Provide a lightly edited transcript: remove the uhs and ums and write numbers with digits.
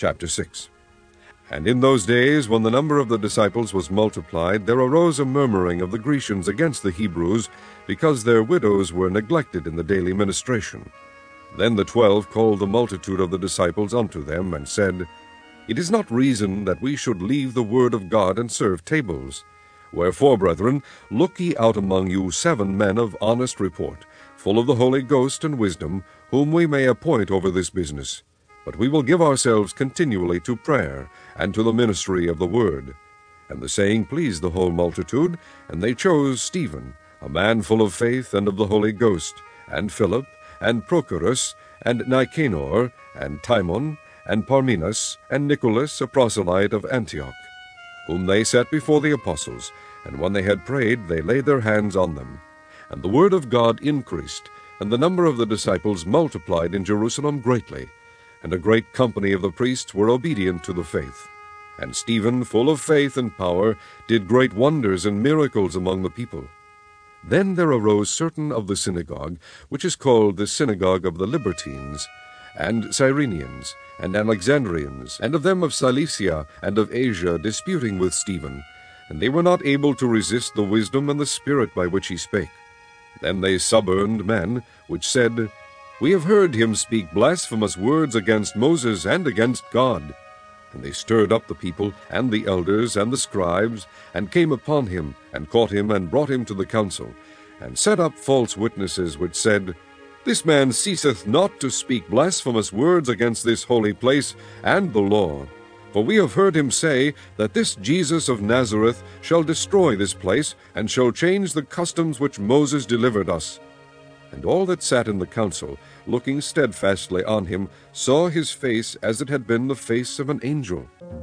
Chapter 6. And in those days, when the number of the disciples was multiplied, there arose a murmuring of the Grecians against the Hebrews, because their widows were neglected in the daily ministration. Then the 12 called the multitude of the disciples unto them, and said, It is not reason that we should leave the word of God and serve tables. Wherefore, brethren, look ye out among you 7 men of honest report, full of the Holy Ghost and wisdom, whom we may appoint over this business. But we will give ourselves continually to prayer, and to the ministry of the word. And the saying pleased the whole multitude, and they chose Stephen, a man full of faith and of the Holy Ghost, and Philip, and Prochorus, and Nicanor, and Timon, and Parmenas, and Nicholas, a proselyte of Antioch, whom they set before the apostles. And when they had prayed, they laid their hands on them. And the word of God increased, and the number of the disciples multiplied in Jerusalem greatly. And a great company of the priests were obedient to the faith. And Stephen, full of faith and power, did great wonders and miracles among the people. Then there arose certain of the synagogue, which is called the synagogue of the Libertines, and Cyrenians, and Alexandrians, and of them of Cilicia and of Asia, disputing with Stephen. And they were not able to resist the wisdom and the spirit by which he spake. Then they suborned men, which said, We have heard him speak blasphemous words against Moses and against God. And they stirred up the people, and the elders, and the scribes, and came upon him, and caught him, and brought him to the council, and set up false witnesses, which said, This man ceaseth not to speak blasphemous words against this holy place and the law. For we have heard him say that this Jesus of Nazareth shall destroy this place, and shall change the customs which Moses delivered us. And all that sat in the council, looking steadfastly on him, saw his face as it had been the face of an angel.